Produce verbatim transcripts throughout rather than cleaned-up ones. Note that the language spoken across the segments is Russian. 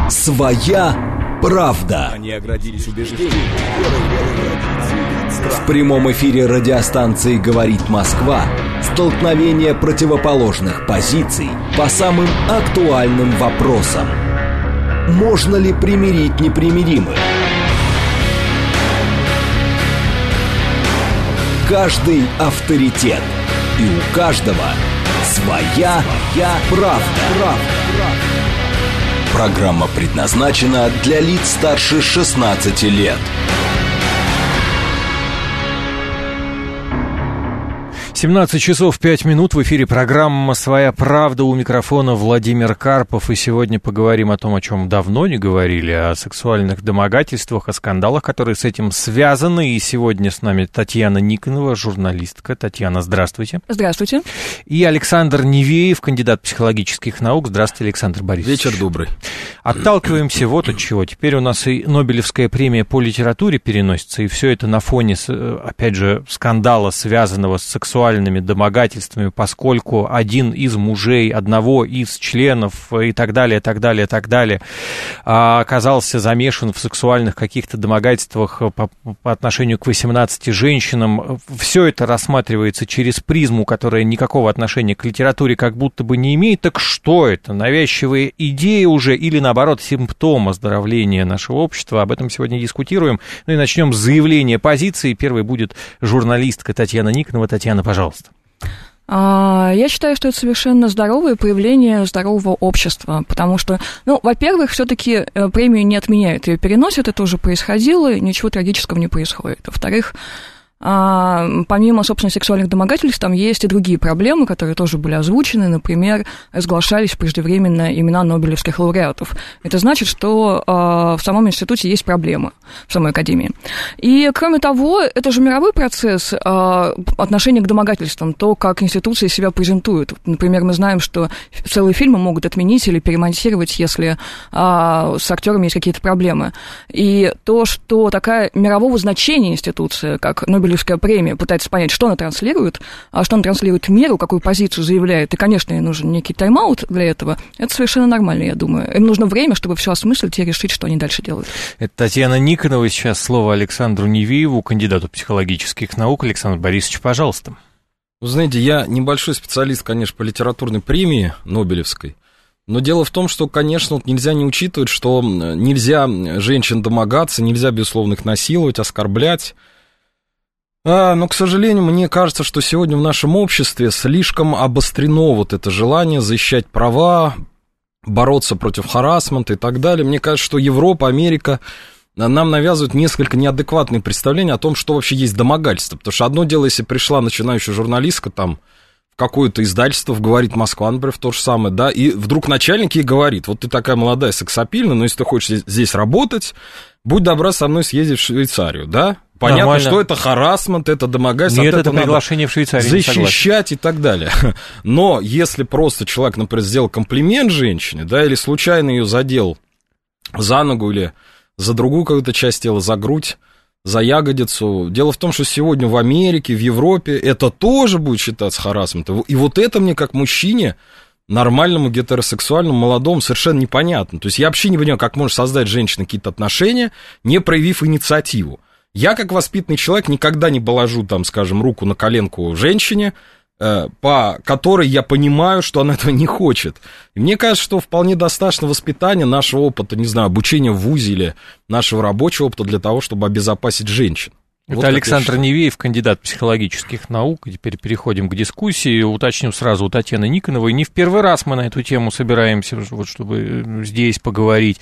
Своя правда. Они оградились убеждением. В прямом эфире радиостанции «Говорит Москва» столкновение противоположных позиций по самым актуальным вопросам. Можно ли примирить непримиримых? Каждый авторитет. И у каждого своя, своя правда. правда. Программа предназначена для лиц старше шестнадцати лет. семнадцать часов пять минут, в эфире программа «Своя правда», у микрофона Владимир Карпов. И сегодня поговорим о том, о чем давно не говорили, о сексуальных домогательствах, о скандалах, которые с этим связаны. И сегодня с нами Татьяна Никонова, журналистка. Татьяна, здравствуйте. Здравствуйте. И Александр Невеев, кандидат психологических наук. Здравствуйте, Александр Борисович. Вечер добрый. Отталкиваемся вот от чего. Теперь у нас и Нобелевская премия по литературе переносится, и все это на фоне, опять же, скандала, связанного с сексуальным домогательствами, поскольку один из мужей одного из членов и так далее, так далее, так далее оказался замешан в сексуальных каких-то домогательствах по, по отношению к восемнадцати женщинам. Все это рассматривается через призму, которая никакого отношения к литературе как будто бы не имеет. Так что это? Навязчивые идеи уже или, наоборот, симптом оздоровления нашего общества? Об этом сегодня дискутируем. Ну и начнем с заявления позиции. Первой будет журналистка Татьяна Никонова. Татьяна, пожалуйста. Пожалуйста. Я считаю, что это совершенно здоровое проявление здорового общества, потому что, ну, во-первых, все-таки премию не отменяют, ее переносят, это уже происходило, и ничего трагического не происходит. Во-вторых, помимо, собственно, сексуальных домогательств, там есть и другие проблемы, которые тоже были озвучены. Например, разглашались преждевременно имена нобелевских лауреатов. Это значит, что в самом институте есть проблемы, в самой академии. И, кроме того, это же мировой процесс отношения к домогательствам, то, как институции себя презентуют. Например, мы знаем, что целые фильмы могут отменить или перемонтировать, если с актерами есть какие-то проблемы. И то, что такая мирового значения институция, как Нобелевская Нобелевская премия пытается понять, что она транслирует, а что она транслирует миру, какую позицию заявляет, и, конечно, ей нужен некий тайм-аут для этого, это совершенно нормально, я думаю. Им нужно время, чтобы все осмыслить и решить, что они дальше делают. Это Татьяна Никонова, сейчас слово Александру Невееву, кандидату психологических наук. Александр Борисович, пожалуйста. Вы знаете, я небольшой специалист, конечно, по литературной премии Нобелевской, но дело в том, что, конечно, вот нельзя не учитывать, что нельзя женщин домогаться, нельзя, безусловно, их насиловать, оскорблять. А, но, к сожалению, мне кажется, что сегодня в нашем обществе слишком обострено вот это желание защищать права, бороться против харассмента и так далее. Мне кажется, что Европа, Америка нам навязывают несколько неадекватные представления о том, что вообще есть домогательство. Потому что одно дело, если пришла начинающая журналистка там в какое-то издательство, в «Говорит Москва», например, в то же самое, да, и вдруг начальник ей говорит: вот ты такая молодая, сексапильная, но если ты хочешь здесь работать, будь добра со мной съездить в Швейцарию, да? Понятно, нормально, что это харассмент, это домогательство. Нет, это приглашение в Швейцарию. Защищать и так далее. Но если просто человек, например, сделал комплимент женщине, да, или случайно ее задел за ногу или за другую какую-то часть тела, за грудь, за ягодицу. Дело в том, что сегодня в Америке, в Европе это тоже будет считаться харассментом. И вот это мне, как мужчине, нормальному, гетеросексуальному, молодому, совершенно непонятно. То есть я вообще не понимаю, как может создать женщина какие-то отношения, не проявив инициативу. Я, как воспитанный человек, никогда не положу, там, скажем, руку на коленку женщине, э, по которой я понимаю, что она этого не хочет. И мне кажется, что вполне достаточно воспитания, нашего опыта, не знаю, обучения в вузе или нашего рабочего опыта для того, чтобы обезопасить женщин. Это вот Александр Невеев, кандидат психологических наук. И теперь переходим к дискуссии. Уточним сразу у Татьяны Никоновой. Не в первый раз мы на эту тему собираемся, вот, чтобы здесь поговорить.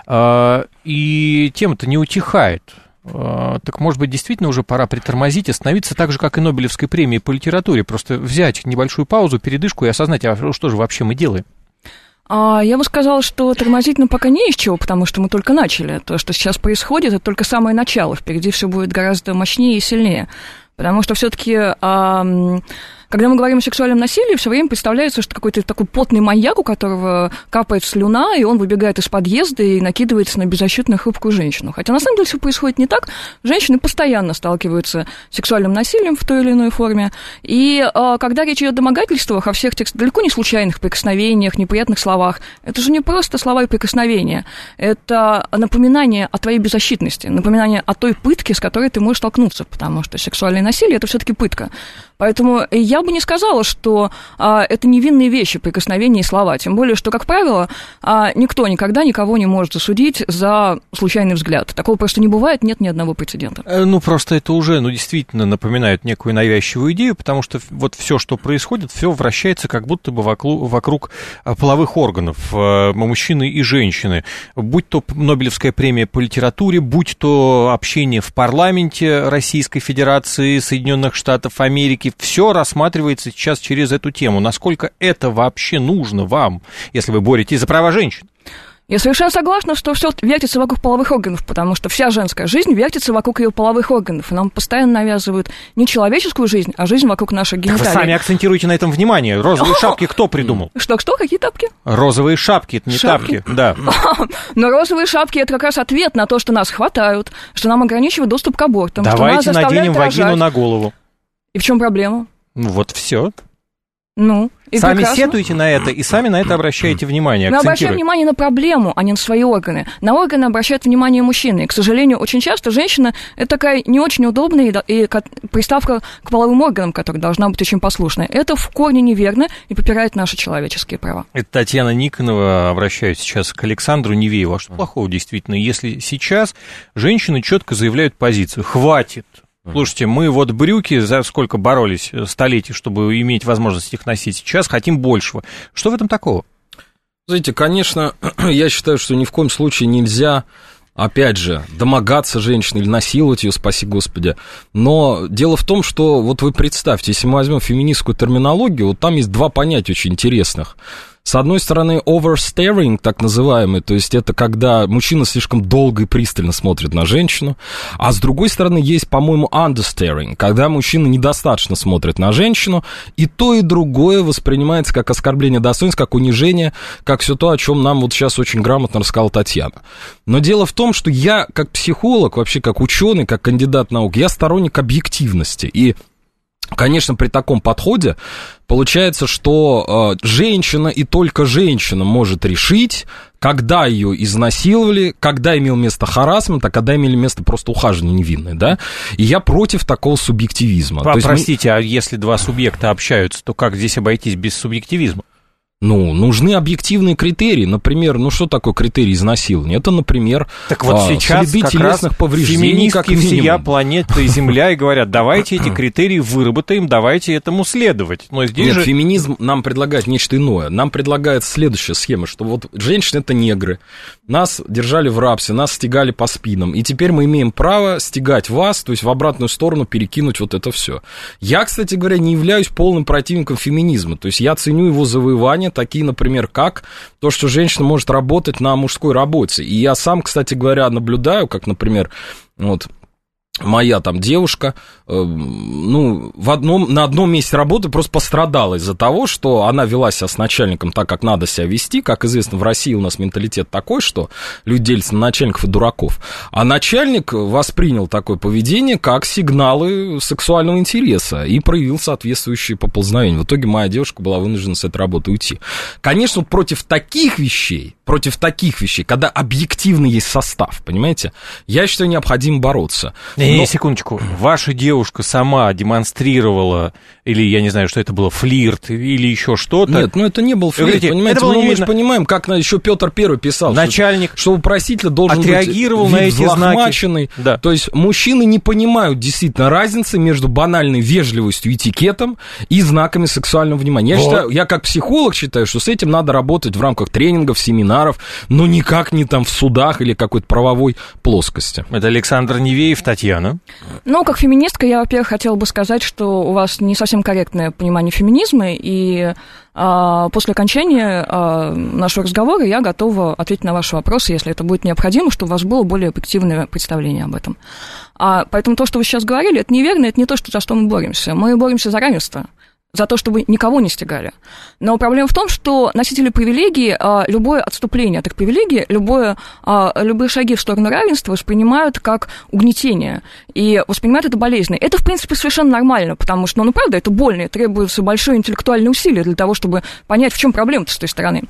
И тема-то не утихает. Так, может быть, действительно уже пора притормозить, остановиться так же, как и Нобелевской премии по литературе, просто взять небольшую паузу, передышку и осознать, а что же вообще мы делаем? Я бы сказала, что тормозить нам пока не из чего, потому что мы только начали. То, что сейчас происходит, это только самое начало. Впереди все будет гораздо мощнее и сильнее. Потому что все-таки, Когда мы говорим о сексуальном насилии, все время представляется, что какой-то такой потный маньяк, у которого капает слюна, и он выбегает из подъезда и накидывается на беззащитную хрупкую женщину. Хотя на самом деле все происходит не так. Женщины постоянно сталкиваются с сексуальным насилием в той или иной форме. И а, когда речь идет о домогательствах, о всех тех далеко не случайных прикосновениях, неприятных словах, это же не просто слова и прикосновения. Это напоминание о твоей беззащитности, напоминание о той пытке, с которой ты можешь столкнуться, потому что сексуальное насилие – это все-таки пытка. Поэтому я бы не сказала, что а, это невинные вещи, прикосновения и слова. Тем более, что, как правило, а, никто никогда никого не может засудить за случайный взгляд. Такого просто не бывает, нет ни одного прецедента. Ну, просто это уже, ну, действительно напоминает некую навязчивую идею, потому что вот все, что происходит, все вращается как будто бы вокруг, вокруг половых органов мужчины и женщины. Будь то Нобелевская премия по литературе, будь то общение в парламенте Российской Федерации, Соединенных Штатов Америки, все рассматривается сейчас через эту тему. Насколько это вообще нужно вам, если вы боретесь за права женщин? Я совершенно согласна, что все вертится вокруг половых органов, потому что вся женская жизнь вертится вокруг ее половых органов. И нам постоянно навязывают не человеческую жизнь, а жизнь вокруг наших гениталий. Вы сами акцентируете на этом внимание. Розовые шапки кто придумал? Что-что? Какие тапки? Розовые шапки, это не шапки? тапки. Да. Но розовые шапки – это как раз ответ на то, что нас хватают, что нам ограничивают доступ к абортам. Давайте что нас наденем рожать. вагину на голову. И в чем проблема? Ну вот все. Ну, и сами прекрасно. сетуете на это и сами на это обращаете внимание. Мы обращаем внимание на проблему, а не на свои органы. На органы обращают внимание мужчины. И, к сожалению, очень часто женщина – это такая не очень удобная и, и приставка к половым органам, которая должна быть очень послушной. Это в корне неверно и попирает наши человеческие права. Это Татьяна Никонова. Обращаюсь сейчас к Александру Невееву. А что плохого действительно, если сейчас женщины четко заявляют позицию «хватит». Слушайте, мы вот брюки за сколько боролись столетий, чтобы иметь возможность их носить, сейчас хотим большего. Что в этом такого? Знаете, конечно, я считаю, что ни в коем случае нельзя, опять же, домогаться женщины или насиловать ее, спаси Господи. Но дело в том, что вот вы представьте, если мы возьмем феминистскую терминологию, вот там есть два понятия очень интересных. С одной стороны, overstaring, так называемый, то есть это когда мужчина слишком долго и пристально смотрит на женщину, а с другой стороны есть, по-моему, understaring, когда мужчина недостаточно смотрит на женщину, и то, и другое воспринимается как оскорбление достоинства, как унижение, как все то, о чем нам вот сейчас очень грамотно рассказала Татьяна. Но дело в том, что я, как психолог, вообще как ученый, как кандидат наук, я сторонник объективности, и конечно, при таком подходе получается, что э, женщина и только женщина может решить, когда ее изнасиловали, когда имел место харассмент, а когда имели место просто ухаживание невинное, да? И я против такого субъективизма. А, то есть простите, мы... а если два субъекта общаются, то как здесь обойтись без субъективизма? Ну, нужны объективные критерии. Например, ну что такое критерий изнасилования? Это, например, так вот а, сейчас следы телесных повреждений, как минимум. Всея планеты Земля и говорят, давайте эти критерии выработаем, давайте этому следовать. Но здесь Нет, же... феминизм нам предлагает нечто иное. Нам предлагает следующая схема, что вот женщины — это негры. Нас держали в рабстве, нас стягали по спинам. И теперь мы имеем право стягать вас, то есть в обратную сторону перекинуть вот это все. Я, кстати говоря, не являюсь полным противником феминизма. То есть я ценю его завоевания, такие, например, как то, что женщина может работать на мужской работе. И я сам, кстати говоря, наблюдаю, как, например, вот... моя там девушка, э, ну, в одном, на одном месте работы просто пострадала из-за того, что она вела себя с начальником так, как надо себя вести. Как известно, в России у нас менталитет такой, что люди делятся на начальников и дураков. А начальник воспринял такое поведение как сигналы сексуального интереса и проявил соответствующие поползновения. В итоге моя девушка была вынуждена с этой работы уйти. Конечно, вот против таких вещей, против таких вещей, когда объективно есть состав, понимаете, я считаю, необходимо бороться. Не, Но... секундочку. Ваша девушка сама демонстрировала, или, я не знаю, что это было, флирт или еще что-то? Нет, ну это не был флирт, говорите, понимаете? Это было ну, мы видно. же понимаем, как еще Петр Первый писал. Начальник что, что у просителя должен отреагировал быть на вид эти взлохмаченный. знаки. Да. То есть мужчины не понимают действительно разницы между банальной вежливостью и этикетом и знаками сексуального внимания. Я, вот. считаю, я как психолог считаю, что с этим надо работать в рамках тренингов, семинаров, но никак не там в судах или какой-то правовой плоскости. Это Александр Невеев, Татьяна. Ну, как феминистка, я, во-первых, хотела бы сказать, что у вас не совсем корректное понимание феминизма, и а, после окончания а, нашего разговора я готова ответить на ваши вопросы, если это будет необходимо, чтобы у вас было более объективное представление об этом. А, поэтому то, что вы сейчас говорили, это неверно, это не то, что, за что мы боремся. Мы боремся за равенство. за то, чтобы никого не стягали. Но проблема в том, что носители привилегий, любое отступление от их привилегий, любое, любые шаги в сторону равенства воспринимают как угнетение и воспринимают это болезненно. Это, в принципе, совершенно нормально, потому что, ну, правда, это больно, и требуется большое интеллектуальное усилие для того, чтобы понять, в чем проблема-то с той стороны.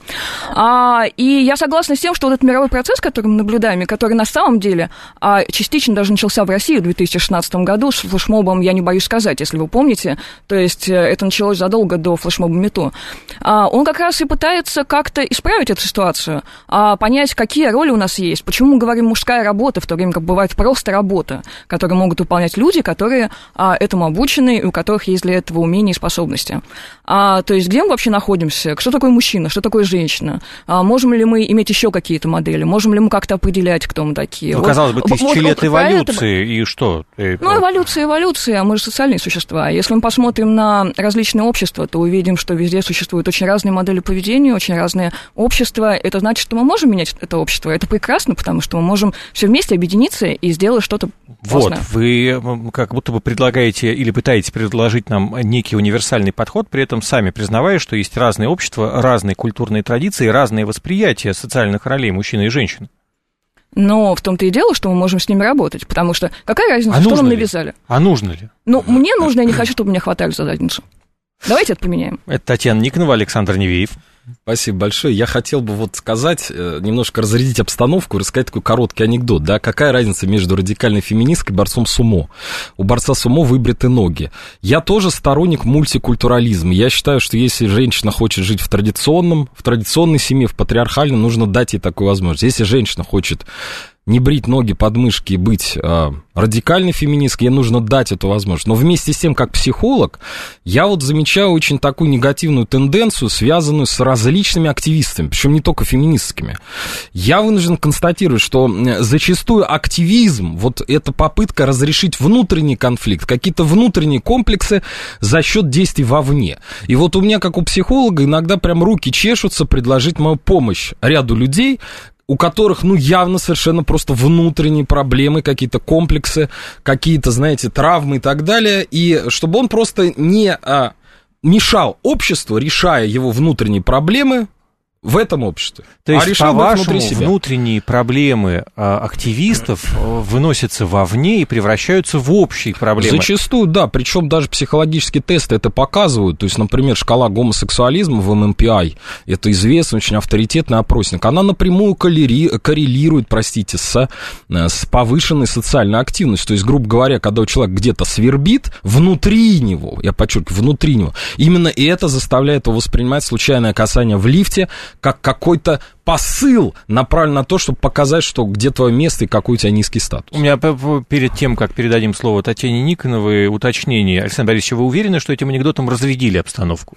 И я согласна с тем, что вот этот мировой процесс, который мы наблюдаем, и который на самом деле частично даже начался в России в две тысячи шестнадцатом году с флешмобом, я не боюсь сказать, если вы помните, то есть это началось задолго до флешмоба МeToo, он как раз и пытается как-то исправить эту ситуацию, понять, какие роли у нас есть, почему мы говорим «мужская работа», в то время как бывает просто работа, которую могут выполнять люди, которые этому обучены, и у которых есть для этого умения и способности. То есть где мы вообще находимся, что такое мужчина, что такое женщина, можем ли мы иметь еще какие-то модели, можем ли мы как-то определять, кто мы такие. Ну, вот, казалось бы, тысячи вот, лет вот, эволюции, это... и что? Ну, эволюция, эволюция, мы же социальные существа. Если мы посмотрим на различные общества, то увидим, что везде существуют очень разные модели поведения, очень разные общества. Это значит, что мы можем менять это общество. Это прекрасно, потому что мы можем все вместе объединиться и сделать что-то классное. Вот, вы как будто бы предлагаете или пытаетесь предложить нам некий универсальный подход, при этом сами признавая, что есть разные общества, разные культурные традиции, разные восприятия социальных ролей мужчины и женщины. Но в том-то и дело, что мы можем с ними работать, потому что какая разница, а что нам ли? навязали? А нужно ли? Ну, мне нужно, я не хочу, чтобы меня хватали за задницу. Давайте это поменяем. Это Татьяна Никонова, Александр Невеев. Спасибо большое. Я хотел бы вот сказать, немножко разрядить обстановку и рассказать такой короткий анекдот. Да? Какая разница между радикальной феминисткой и борцом сумо? У борца сумо выбриты ноги. Я тоже сторонник мультикультурализма. Я считаю, что если женщина хочет жить в традиционном, в традиционной семье, в патриархальной, нужно дать ей такую возможность. Если женщина хочет не брить ноги под мышки и быть э, радикальной феминисткой, ей нужно дать эту возможность. Но вместе с тем, как психолог, я вот замечаю очень такую негативную тенденцию, связанную с различными активистами, причем не только феминистскими. Я вынужден констатировать, что зачастую активизм, вот эта попытка разрешить внутренний конфликт, какие-то внутренние комплексы за счет действий вовне. И вот у меня, как у психолога, иногда прям руки чешутся предложить мою помощь ряду людей, у которых, ну, явно совершенно просто внутренние проблемы, какие-то комплексы, какие-то, знаете, травмы и так далее, и чтобы он просто не а, мешал обществу, решая его внутренние проблемы в этом обществе. То есть, а по-вашему, внутренние проблемы а, активистов выносятся вовне и превращаются в общие проблемы? Зачастую, да, причем даже психологические тесты это показывают. То есть, например, шкала гомосексуализма в эм эм пи ай, это известный, очень авторитетный опросник, она напрямую коррели... коррелирует, простите, с, с повышенной социальной активностью. То есть, грубо говоря, когда у человека где-то свербит, внутри него, я подчеркиваю, внутри него, именно это заставляет его воспринимать случайное касание в лифте как какой-то посыл, направлен на то, чтобы показать, что где твое место и какой у тебя низкий статус. У меня перед тем, как передадим слово Татьяне Никоновой, уточнение. Александр Борисович, вы уверены, что этим анекдотом разрядили обстановку?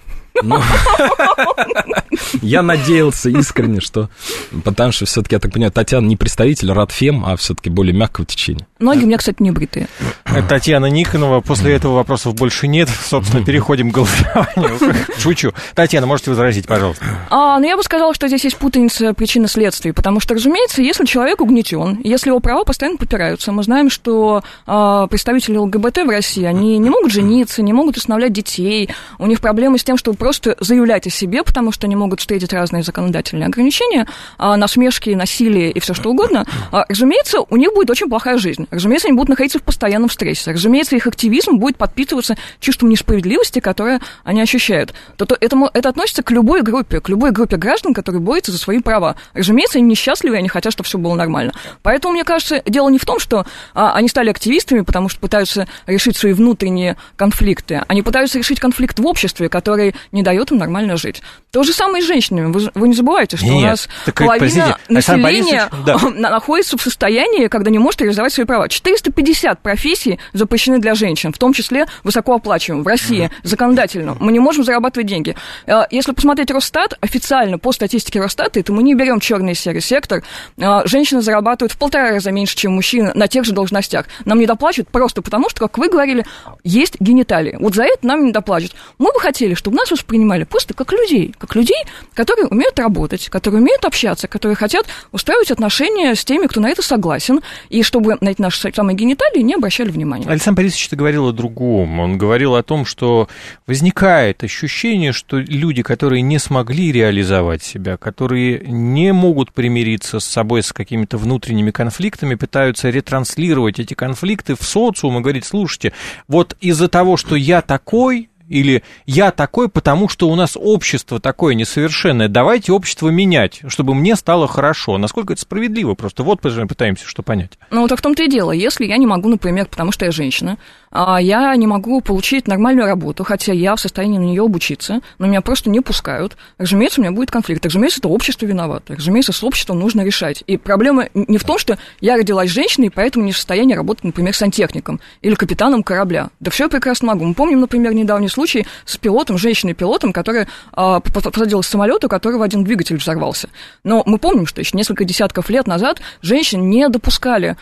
Я надеялся искренне, что... Потому что все-таки, я так понимаю, Татьяна не представитель Радфем, а все-таки более мягкого течения. Ноги у меня, кстати, не бритые. Татьяна Никонова. После этого вопросов больше нет. Собственно, переходим к голосованию. Шучу. Татьяна, можете возразить, пожалуйста. А, ну, я бы сказала, что здесь есть путаница причин и следствий, потому что, разумеется, если человек угнетен, если его права постоянно попираются, мы знаем, что а, представители ЛГБТ в России, они не могут жениться, не могут усыновлять детей, у них проблемы с тем, чтобы просто заявлять о себе, потому что они могут встретить разные законодательные ограничения, а, насмешки, насилие и все что угодно. А, разумеется, у них будет очень плохая жизнь. Разумеется, они будут находиться в постоянном стрессе. Разумеется, их активизм будет подпитываться чувством несправедливости, которое они ощущают. То, то это, это относится к любой группе, к любой группе граждан, которые борются за свои права. Разумеется, они несчастливы, они хотят, чтобы все было нормально. Поэтому, мне кажется, дело не в том, что а, они стали активистами, потому что пытаются решить свои внутренние конфликты. Они пытаются решить конфликт в обществе, который не дает им нормально жить. То же самое и с женщинами. Вы, вы не забывайте, что Нет, у нас половина населения да. находится в состоянии, когда не может реализовать свои права. четыреста пятьдесят профессий запрещены для женщин, в том числе высокооплачиваемые. В России законодательно. Мы не можем зарабатывать деньги. Если посмотреть Росстат, официально по статистике Росстата, это мы не берем черный и серый сектор, женщины зарабатывают в полтора раза меньше, чем мужчины на тех же должностях. Нам не доплачивают просто потому, что, как вы говорили, есть гениталии. Вот за это нам не доплачивают. Мы бы хотели, чтобы нас воспринимали просто как людей, как людей, которые умеют работать, которые умеют общаться, которые хотят устраивать отношения с теми, кто на это согласен, и чтобы на эти наши самые гениталии не обращали внимания. Александр Борисович говорил о другом. Он говорил о том, что возникает ощущение, что люди, которые не смогли реализовать себя, которые не могут примириться с собой, с какими-то внутренними конфликтами, пытаются ретранслировать эти конфликты в социум и говорить: слушайте, вот из-за того, что я такой, или я такой, потому что у нас общество такое несовершенное, давайте общество менять, чтобы мне стало хорошо. Насколько это справедливо? Просто вот пытаемся что понять. Ну, так в том-то и дело. Если я не могу, например, потому что я женщина, я не могу получить нормальную работу, хотя я в состоянии на нее обучиться, но меня просто не пускают, разумеется, у меня будет конфликт. Разумеется, это общество виновато. Разумеется, с обществом нужно решать. И проблема не в том, что я родилась женщиной, и поэтому не в состоянии работать, например, сантехником или капитаном корабля. Да все я прекрасно могу. Мы помним, например, недавний случай с пилотом, женщиной-пилотом, которая а, посадилась в самолет, у которого один двигатель взорвался. Но мы помним, что еще несколько десятков лет назад женщин не допускали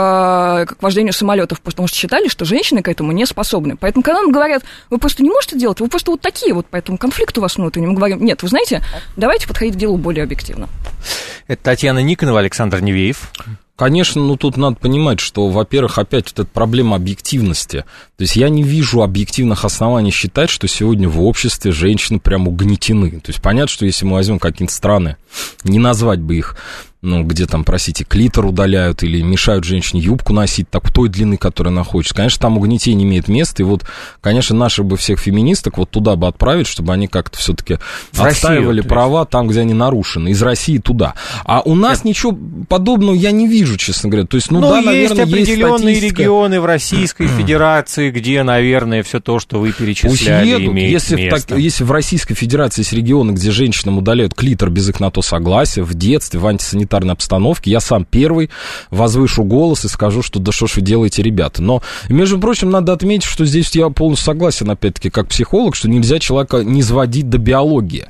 к, к вождению самолетов, потому что считали, что женщины к этому не способны. Поэтому, когда нам говорят: вы просто не можете делать, вы просто вот такие вот, поэтому конфликт у вас внутренний, мы говорим: нет, вы знаете, давайте подходить к делу более объективно. Это Татьяна Никонова, Александр Невеев. Конечно, ну тут надо понимать, что, во-первых, опять вот эта проблема объективности. То есть я не вижу объективных оснований считать, что сегодня в обществе женщины прям угнетены. То есть понятно, что если мы возьмем какие-то страны, не назвать бы их, ну, где там, простите, клитор удаляют или мешают женщине юбку носить так, той длины, которой она хочет. Конечно, там угнетение имеет место, и вот, конечно, наших бы всех феминисток вот туда бы отправить, чтобы они как-то все-таки отстаивали права там, где они нарушены, из России туда. А у нас это... ничего подобного я не вижу, честно говоря. То есть, ну, ну да, есть наверное, определенные есть регионы в Российской Федерации, где, наверное, все то, что вы перечисляли, уедут, имеет если место. В так, если в Российской Федерации есть регионы, где женщинам удаляют клитор без их на то согласия, в детстве, в антисанитарной обстановке, я сам первый возвышу голос и скажу, что да что ж вы делаете, ребята. Но, между прочим, надо отметить, что здесь я полностью согласен, опять-таки, как психолог, что нельзя человека низводить до биологии.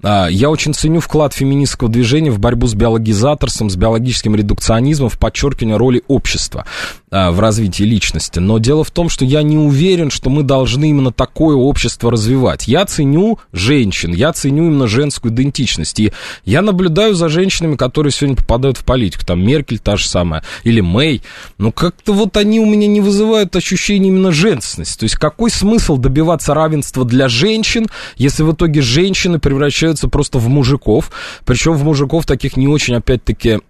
Я очень ценю вклад феминистского движения в борьбу с биологизаторством, с биологическим редукционизмом, в подчеркивание роли общества в развитии личности. Но дело в том, что я не уверен, что мы должны именно такое общество развивать. Я ценю женщин, я ценю именно женскую идентичность. И я наблюдаю за женщинами, которые сегодня попадают в политику. Там Меркель та же самая, или Мэй. Но как-то вот они у меня не вызывают ощущения именно женственности. То есть какой смысл добиваться равенства для женщин, если в итоге женщины превращаются просто в мужиков, причем в мужиков таких не очень, опять-таки...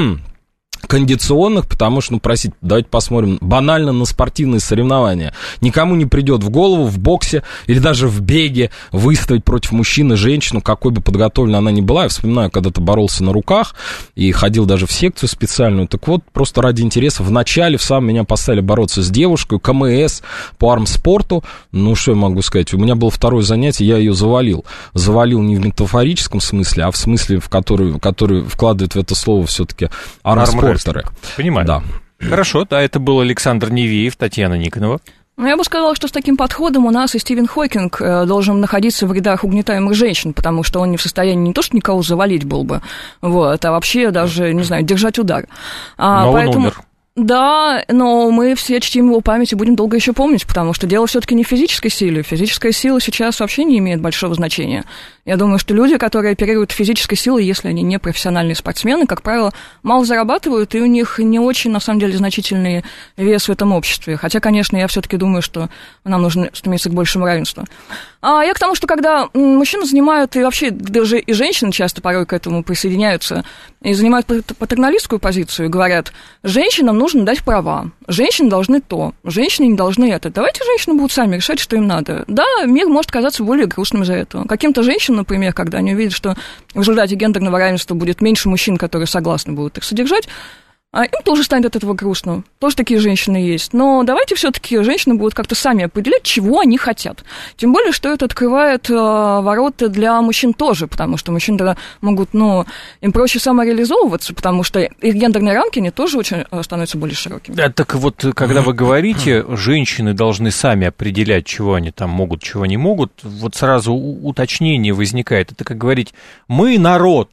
кондиционных, потому что, ну, простите, давайте посмотрим банально на спортивные соревнования. Никому не придет в голову в боксе или даже в беге выставить против мужчины женщину, какой бы подготовленной она ни была. Я вспоминаю, когда-то боролся на руках и ходил даже в секцию специальную. Так вот, просто ради интереса в начале в самом меня поставили бороться с девушкой, КМС по армспорту. Ну, что я могу сказать? У меня было второе занятие, я ее завалил. Завалил не в метафорическом смысле, а в смысле, в который, который вкладывает в это слово все-таки армспорт. Понимаю. Да. Хорошо, да, это был Александр Невеев, Татьяна Никонова. Ну, я бы сказала, что с таким подходом у нас и Стивен Хокинг должен находиться в рядах угнетаемых женщин, потому что он не в состоянии не то, что никого завалить был бы, вот, а вообще даже, не знаю, держать удар. А, Но поэтому... он умер. Да, но мы все чтим его память и будем долго еще помнить, потому что дело все-таки не в физической силе. Физическая сила сейчас вообще не имеет большого значения. Я думаю, что люди, которые оперируют физической силой, если они не профессиональные спортсмены, как правило, мало зарабатывают, и у них не очень, на самом деле, значительный вес в этом обществе. Хотя, конечно, я все-таки думаю, что нам нужно стремиться к большему равенству. А я к тому, что когда мужчины занимают, и вообще даже и женщины часто порой к этому присоединяются, и занимают патерналистскую позицию, и говорят: женщинам нужно дать права, женщины должны то, женщины не должны это. Давайте женщины будут сами решать, что им надо. Да, мир может казаться более грустным из-за этого. Каким-то женщинам, например, когда они увидят, что в результате гендерного равенства будет меньше мужчин, которые согласны будут их содержать, им тоже станет от этого грустно. Тоже такие женщины есть. Но давайте все-таки женщины будут как-то сами определять, чего они хотят. Тем более, что это открывает э, ворота для мужчин тоже, потому что мужчины тогда могут, ну, им проще самореализовываться, потому что их гендерные рамки, они тоже очень становятся более широкими. Да, так вот, когда вы говорите, женщины должны сами определять, чего они там могут, чего не могут, вот сразу уточнение возникает. Это как говорить: мы народ,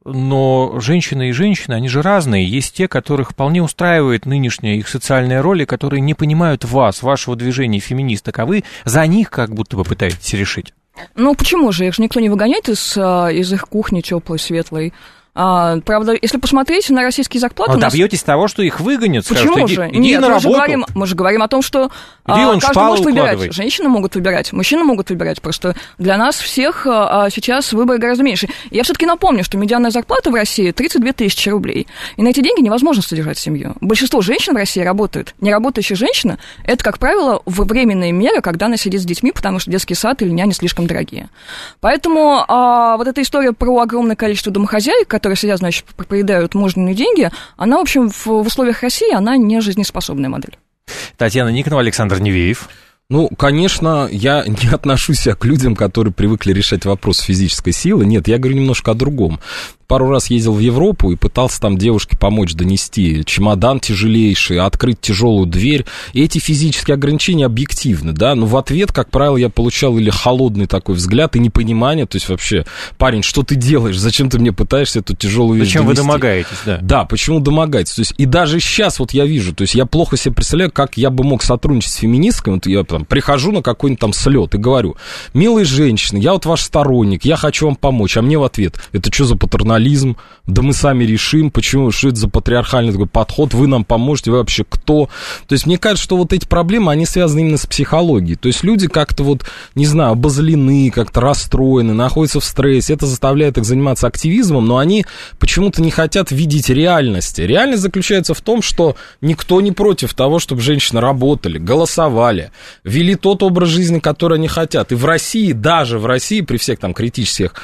но женщины и женщины, они же разные. Есть те, которых вполне устраивает нынешняя их социальная роль, и которые не понимают вас, вашего движения феминисток, а вы за них как будто бы пытаетесь решить. Ну, почему же? Их же никто не выгоняет из, из их кухни теплой, светлой. А, правда, если посмотреть на российские зарплаты... А нас... добьетесь того, что их выгонят? Почему скажут, же? Иди, иди Нет, на мы, работу. же говорим, мы же говорим о том, что а, каждый может выбирать. Женщины могут выбирать, мужчины могут выбирать. Просто для нас всех а, сейчас выбор гораздо меньше. Я все-таки напомню, что медианная зарплата в России тридцать две тысячи рублей. И на эти деньги невозможно содержать семью. Большинство женщин в России работают. Неработающая женщина – это, как правило, временная мера, когда она сидит с детьми, потому что детский сад или няня слишком дорогие. Поэтому а, вот эта история про огромное количество домохозяек, которые сидят, значит, проедают мужниные деньги, она, в общем, в, в условиях России, она не жизнеспособная модель. Татьяна Никонова, Александр Невеев. Ну, конечно, я не отношусь к людям, которые привыкли решать вопрос физической силы. Нет, я говорю немножко о другом. Пару раз ездил в Европу и пытался там девушке помочь донести чемодан тяжелейший, открыть тяжелую дверь. И эти физические ограничения объективны, да, но в ответ, как правило, я получал или холодный такой взгляд и непонимание, то есть вообще, парень, что ты делаешь, зачем ты мне пытаешься эту тяжелую вещь Зачем донести? вы домогаетесь, да? Да, почему домогаетесь? То есть и даже сейчас вот я вижу, то есть я плохо себе представляю, как я бы мог сотрудничать с феминисткой, вот я там прихожу на какой-нибудь там слет и говорю: милые женщины, я вот ваш сторонник, я хочу вам помочь, а мне в ответ: это что за патернализм? Да мы сами решим, почему, что это за патриархальный такой подход, вы нам поможете, вы вообще кто? То есть мне кажется, что вот эти проблемы, они связаны именно с психологией. То есть люди как-то вот, не знаю, обозлены, как-то расстроены, находятся в стрессе, это заставляет их заниматься активизмом, но они почему-то не хотят видеть реальности. Реальность заключается в том, что никто не против того, чтобы женщины работали, голосовали, вели тот образ жизни, который они хотят. И в России, даже в России, при всех там критических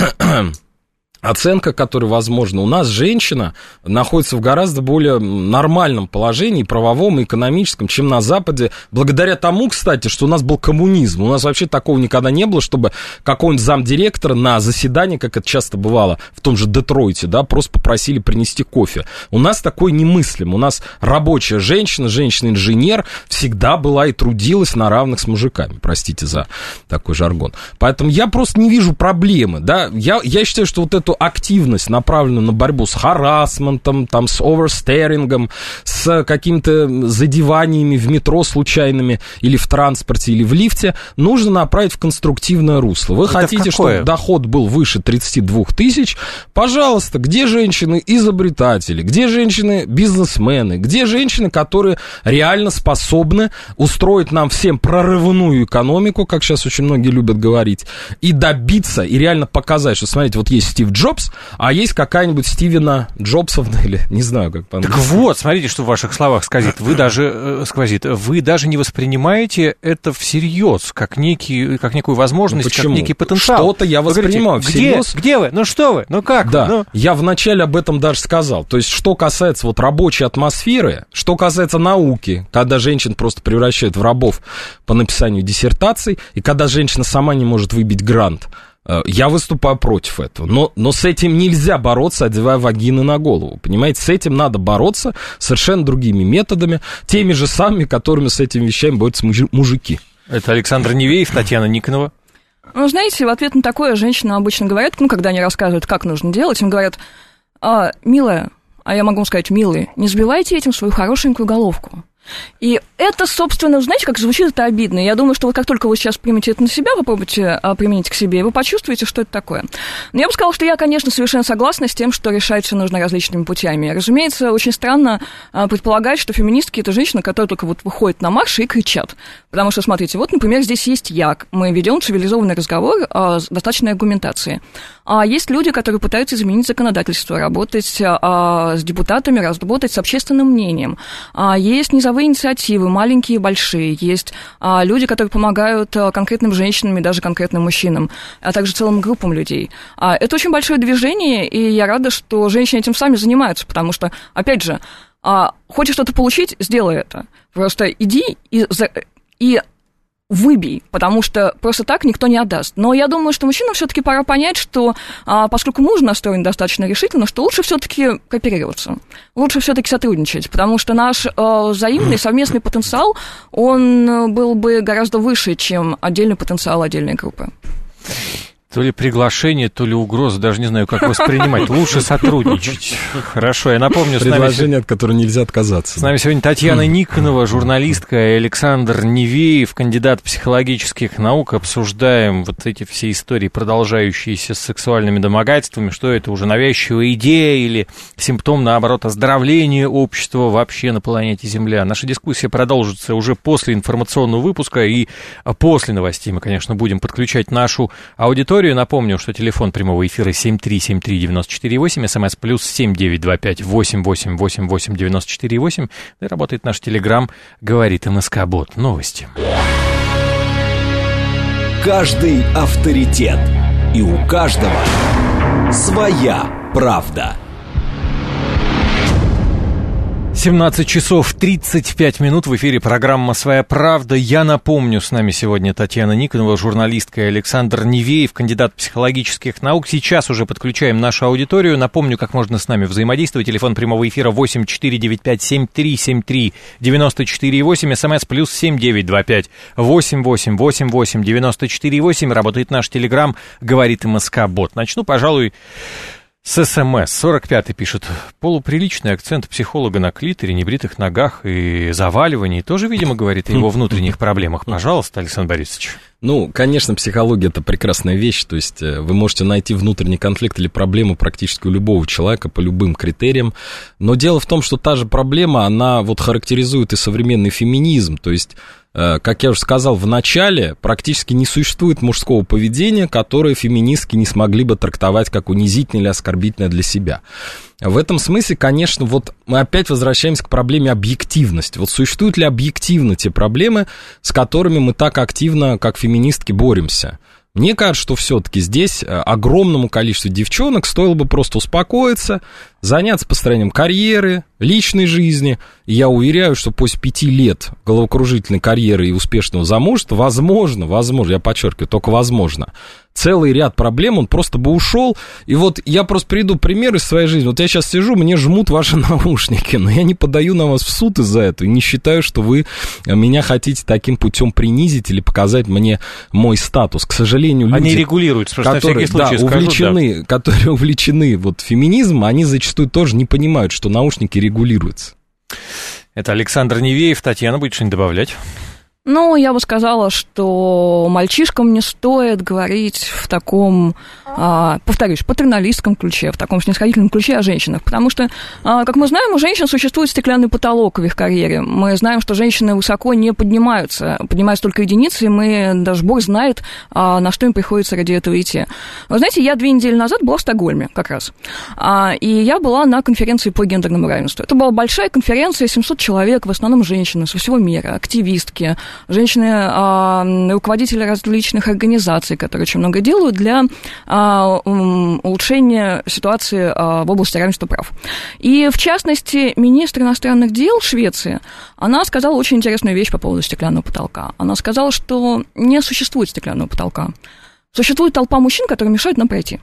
оценка, которая возможна, у нас женщина находится в гораздо более нормальном положении, правовом и экономическом, чем на Западе, благодаря тому, кстати, что у нас был коммунизм. У нас вообще такого никогда не было, чтобы какого-нибудь замдиректора на заседании, как это часто бывало в том же Детройте, да, просто попросили принести кофе. У нас такое немыслимо. У нас рабочая женщина, женщина-инженер всегда была и трудилась на равных с мужиками. Простите за такой жаргон. Поэтому я просто не вижу проблемы, да. Я, я считаю, что вот эту активность, направленную на борьбу с харассментом, там, с оверстерингом, с какими-то задеваниями в метро случайными, или в транспорте, или в лифте, нужно направить в конструктивное русло. Вы Это хотите, чтобы доход был выше тридцати двух тысяч? Пожалуйста, где женщины-изобретатели? Где женщины-бизнесмены? Где женщины, которые реально способны устроить нам всем прорывную экономику, как сейчас очень многие любят говорить, и добиться, и реально показать, что, смотрите, вот есть Стив Джобс, а есть какая-нибудь Стивена Джобсовна, или не знаю, как по-английски. Так вот, смотрите, что в ваших словах сквозит. Вы даже, э, сквозит. Вы даже не воспринимаете это всерьез, как, некий, как некую возможность, ну, как некий потенциал. Что-то я воспринимаю вы всерьез. Где, где вы? Ну что вы? Ну как? Да, ну... я вначале об этом даже сказал. То есть, что касается вот рабочей атмосферы, что касается науки, когда женщин просто превращают в рабов по написанию диссертаций, и когда женщина сама не может выбить грант, я выступаю против этого, но, но с этим нельзя бороться, одевая вагины на голову, понимаете? С этим надо бороться совершенно другими методами, теми же самыми, которыми с этими вещами борются мужики. Это Александр Невеев, Татьяна Никонова. Ну, знаете, в ответ на такое женщины обычно говорят, ну, когда они рассказывают, как нужно делать, им говорят: а, милая, а я могу сказать: милые, не сбивайте этим свою хорошенькую головку. И это, собственно, знаете, как звучит это обидно. Я думаю, что вот как только вы сейчас примете это на себя, вы попробуйте а, применить к себе, и вы почувствуете, что это такое. Но я бы сказала, что я, конечно, совершенно согласна с тем, что решать все нужно различными путями. Разумеется, очень странно а, предполагать, что феминистки — это женщины, которые только вот выходят на марш и кричат. Потому что, смотрите, вот, например, здесь есть я, мы ведем цивилизованный разговор а, с достаточной аргументацией. А есть люди, которые пытаются изменить законодательство, работать а, с депутатами, работать с общественным мнением. А, есть независимые инициативы, маленькие и большие. Есть а, люди, которые помогают а, конкретным женщинам и даже конкретным мужчинам, а также целым группам людей. А, это очень большое движение, и я рада, что женщины этим сами занимаются, потому что, опять же, а, хочешь что-то получить, сделай это. Просто иди и... и выбей, потому что просто так никто не отдаст. Но я думаю, что мужчинам все-таки пора понять, что а, поскольку муж настроен достаточно решительно, что лучше все-таки кооперироваться, лучше все-таки сотрудничать, потому что наш а, взаимный совместный потенциал, он был бы гораздо выше, чем отдельный потенциал отдельной группы. То ли приглашение, то ли угроза, даже не знаю, как воспринимать. Лучше сотрудничать. Хорошо, я напомню, с нами... Предложение, от которого нельзя отказаться. С нами сегодня Татьяна Никонова, журналистка, и Александр Невеев, кандидат психологических наук. Обсуждаем вот эти все истории, продолжающиеся с сексуальными домогательствами, что это уже навязчивая идея или симптом, наоборот, оздоровления общества вообще на планете Земля. Наша дискуссия продолжится уже после информационного выпуска, и после новостей мы, конечно, будем подключать нашу аудиторию. Напомню, что телефон прямого эфира семь три семь три девять четыре восемь, смс плюс семь девять два пять восемь восемь восемь восемь девяносто четыре восемь. И работает наш телеграм, говорит МСК-бот. Новости. Каждый авторитет. И у каждого своя правда. семнадцать часов тридцать пять минут, в эфире программа «Своя правда». Я напомню, с нами сегодня Татьяна Никонова, журналистка, и Александр Невеев, кандидат психологических наук. Сейчас уже подключаем нашу аудиторию. Напомню, как можно с нами взаимодействовать. Телефон прямого эфира восемь четыре девять пять семь три семь три девяносто четыре восемь, смс плюс семь девять два пять восемь восемь восемь восемь девяносто четыре восемь. Работает наш телеграм, говорит МСК-бот. Начну, пожалуй, с СМС. сорок пятый пишет: полуприличный акцент психолога на клиторе, небритых ногах и заваливании тоже, видимо, говорит о его внутренних проблемах. Пожалуйста, Александр Борисович. Ну, конечно, психология – это прекрасная вещь, то есть вы можете найти внутренний конфликт или проблему практически у любого человека по любым критериям, но дело в том, что та же проблема, она вот характеризует и современный феминизм, то есть, как я уже сказал в начале, практически не существует мужского поведения, которое феминистки не смогли бы трактовать как унизительное или оскорбительное для себя. В этом смысле, конечно, вот мы опять возвращаемся к проблеме объективности. Вот существуют ли объективно те проблемы, с которыми мы так активно, как феминистки, боремся? Мне кажется, что все-таки здесь огромному количеству девчонок стоило бы просто успокоиться, заняться построением карьеры, личной жизни. И я уверяю, что после пяти лет головокружительной карьеры и успешного замужества, возможно, возможно, я подчеркиваю, только возможно, целый ряд проблем, он просто бы ушел. И вот я просто приведу пример из своей жизни. Вот я сейчас сижу, мне жмут ваши наушники, но я не подаю на вас в суд из-за этого. И не считаю, что вы меня хотите таким путем принизить или показать мне мой статус. К сожалению, люди, они регулируются, просто которые, на всякий случай да, скажу, увлечены, да. которые увлечены вот феминизмом, они зачастую тоже не понимают, что наушники регулируются. Это Александр Невеев. Татьяна, будет что-нибудь добавлять? Ну, я бы сказала, что мальчишкам не стоит говорить в таком, а, повторюсь, патерналистском ключе, в таком снисходительном ключе о женщинах, потому что, а, как мы знаем, у женщин существует стеклянный потолок в их карьере. Мы знаем, что женщины высоко не поднимаются, поднимаются только единицы, и мы, даже Бог знает, а, на что им приходится ради этого идти. Вы знаете, я две недели назад была в Стокгольме как раз, а, и я была на конференции по гендерному равенству. Это была большая конференция, семьсот человек, в основном женщины со всего мира, активистки, женщины, а, руководители различных организаций, которые очень много делают для а, улучшения ситуации а, в области равенства прав. И, в частности, министр иностранных дел Швеции, она сказала очень интересную вещь по поводу стеклянного потолка. Она сказала, что не существует стеклянного потолка. Существует толпа мужчин, которые мешают нам пройти.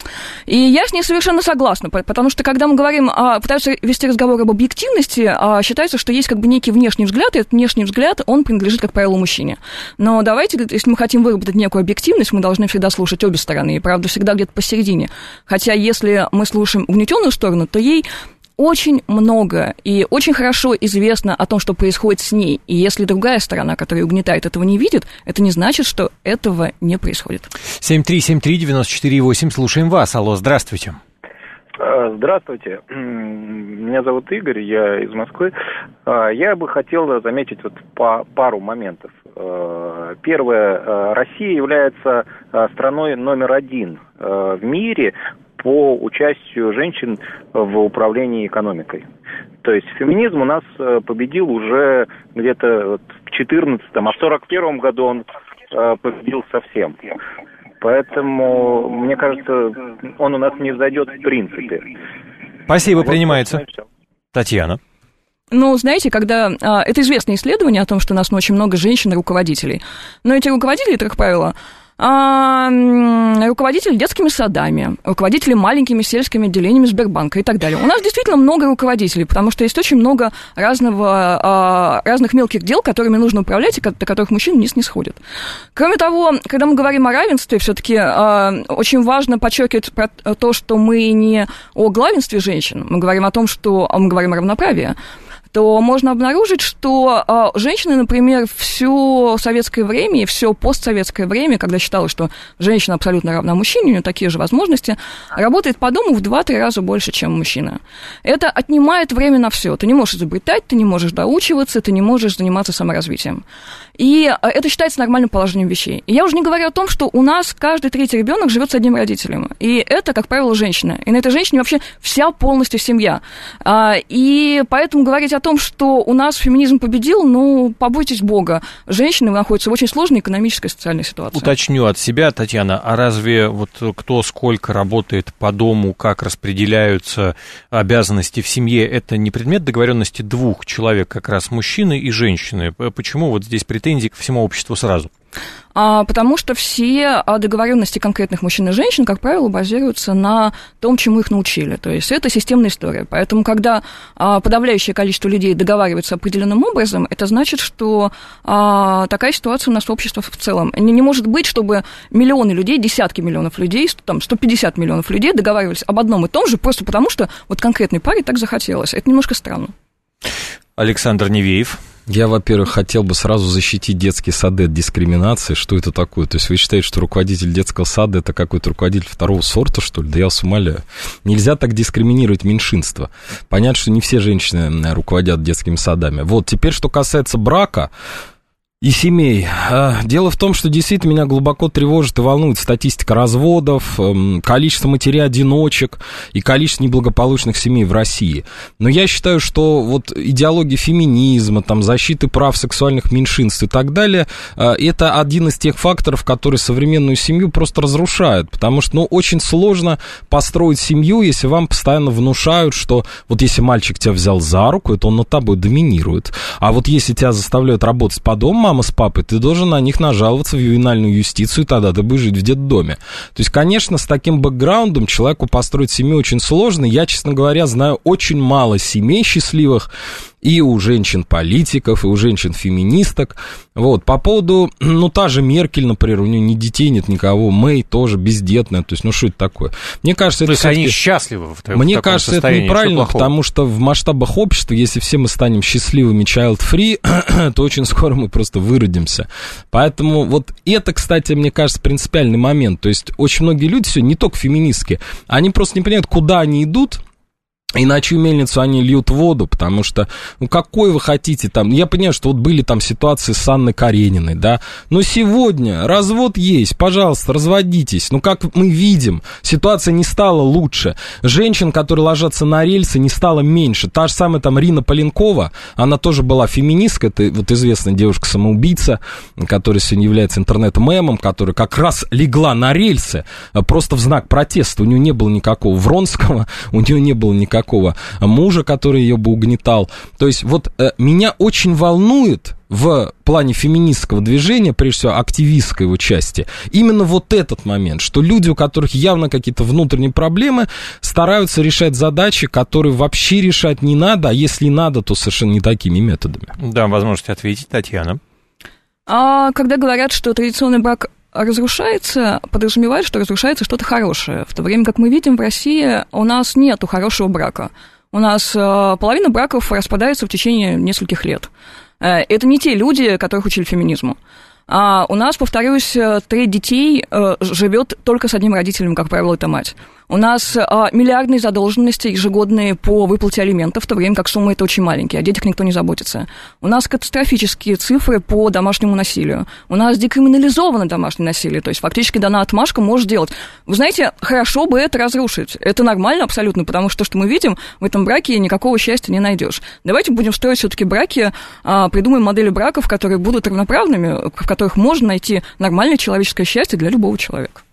И я с ней совершенно согласна, потому что, когда мы говорим, пытаемся вести разговор об объективности, считается, что есть как бы некий внешний взгляд, и этот внешний взгляд, он принадлежит, как правило, мужчине. Но давайте, если мы хотим выработать некую объективность, мы должны всегда слушать обе стороны, и, правда, всегда где-то посередине. Хотя, если мы слушаем угнетенную сторону, то ей очень много и очень хорошо известно о том, что происходит с ней. И если другая сторона, которая угнетает, этого не видит, это не значит, что этого не происходит. семь три семь три девять четыре восемь, слушаем вас. Алло, здравствуйте. Здравствуйте. Меня зовут Игорь, я из Москвы. Я бы хотел заметить вот по пару моментов. Первое. Россия является страной номер один в мире по участию женщин в управлении экономикой. То есть феминизм у нас победил уже где-то в четырнадцатом, а в сорок первом году он победил совсем. Поэтому, мне кажется, он у нас не взойдет в принципе. Спасибо, вот, принимается. Татьяна. Ну, знаете, когда... Это известное исследование о том, что у нас ну, очень много женщин-руководителей. Но эти руководители, как правило, А, руководители детскими садами, руководители маленькими сельскими отделениями Сбербанка и так далее. У нас действительно много руководителей, потому что есть очень много разного, а, разных мелких дел, которыми нужно управлять, и до которых мужчины вниз не сходят. Кроме того, когда мы говорим о равенстве, все-таки а, очень важно подчеркивать про то, что мы не о главенстве женщин, мы говорим о том, что мы говорим о равноправии, то можно обнаружить, что а, женщины, например, все советское время и все постсоветское время, когда считалось, что женщина абсолютно равна мужчине, у нее такие же возможности, работает по дому в два-три раза больше, чем мужчина. Это отнимает время на все. Ты не можешь изобретать, ты не можешь доучиваться, ты не можешь заниматься саморазвитием. И это считается нормальным положением вещей. И я уже не говорю о том, что у нас каждый третий ребенок живет с одним родителем. И это, как правило, женщина. И на этой женщине вообще вся полностью семья. И поэтому говорить о том, что у нас феминизм победил, ну, побойтесь Бога. Женщины находятся в очень сложной экономической и социальной ситуации. Уточню от себя, Татьяна, а разве вот кто сколько работает по дому, как распределяются обязанности в семье, это не предмет договоренности двух человек, как раз мужчины и женщины? Почему вот здесь претензии к всему обществу сразу? А, потому что все договоренности конкретных мужчин и женщин, как правило, базируются на том, чему их научили. То есть это системная история. Поэтому, когда а, подавляющее количество людей договариваются определенным образом, это значит, что а, такая ситуация у нас в обществе в целом. Не, не может быть, чтобы миллионы людей, десятки миллионов людей, там, сто пятьдесят миллионов людей договаривались об одном и том же, просто потому что вот конкретной паре так захотелось. Это немножко странно. Александр Невеев. Я, во-первых, хотел бы сразу защитить детские сады от дискриминации. Что это такое? То есть вы считаете, что руководитель детского сада – это какой-то руководитель второго сорта, что ли? Да я вас умоляю. Нельзя так дискриминировать меньшинство. Понятно, что не все женщины руководят детскими садами. Вот, теперь, что касается брака и семей. Дело в том, что действительно меня глубоко тревожит и волнует статистика разводов, количество матерей-одиночек и количество неблагополучных семей в России. Но я считаю, что вот идеология феминизма, там, защиты прав сексуальных меньшинств и так далее, это один из тех факторов, которые современную семью просто разрушают, потому что, ну, очень сложно построить семью, если вам постоянно внушают, что вот если мальчик тебя взял за руку, это он над тобой доминирует, а вот если тебя заставляют работать по дому, мама с папой, ты должен на них нажаловаться в ювенальную юстицию, и тогда ты будешь жить в детдоме. То есть, конечно, с таким бэкграундом человеку построить семью очень сложно. Я, честно говоря, знаю очень мало семей счастливых, и у женщин-политиков, и у женщин-феминисток. Вот, по поводу, ну, та же Меркель, например, у нее ни детей нет никого, Мэй тоже бездетная, то есть, ну, что это такое? Мне кажется, это... То есть они счастливы в, в Мне кажется, это неправильно, потому что в масштабах общества, если все мы станем счастливыми child-free, то очень скоро мы просто выродимся. Поэтому вот это, кстати, мне кажется, принципиальный момент. То есть очень многие люди сегодня, не только феминистки, они просто не понимают, куда они идут, и на чью мельницу они льют воду, потому что, ну, какой вы хотите там, я понимаю, что вот были там ситуации с Анной Карениной, да, но сегодня развод есть, пожалуйста, разводитесь, ну, как мы видим, ситуация не стала лучше, женщин, которые ложатся на рельсы, не стало меньше, та же самая там Рина Поленкова, она тоже была феминистка, это вот известная девушка-самоубийца, которая сегодня является интернет-мемом, которая как раз легла на рельсы просто в знак протеста, у нее не было никакого Вронского, у нее не было никакого мужа, который ее бы угнетал. То есть вот э, меня очень волнует в плане феминистского движения, прежде всего активистской его части, именно вот этот момент, что люди, у которых явно какие-то внутренние проблемы, стараются решать задачи, которые вообще решать не надо, а если надо, то совершенно не такими методами. Да, возможность ответить, Татьяна. А когда говорят, что традиционный брак разрушается, подразумевает, что разрушается что-то хорошее. В то время как мы видим, в России у нас нету хорошего брака. У нас э, половина браков распадается в течение нескольких лет. Э, это не те люди, которых учили феминизму. А у нас, повторюсь, треть детей э, живет только с одним родителем, как правило, это мать. У нас а, миллиардные задолженности ежегодные по выплате алиментов, в то время как суммы это очень маленькие, о детях никто не заботится. У нас катастрофические цифры по домашнему насилию. У нас декриминализовано домашнее насилие, то есть фактически дана отмашка, можешь делать. Вы знаете, хорошо бы это разрушить. Это нормально абсолютно, потому что то, что мы видим, в этом браке никакого счастья не найдешь. Давайте будем строить все-таки браки, а, придумаем модели браков, которые будут равноправными, в которых можно найти нормальное человеческое счастье для любого человека.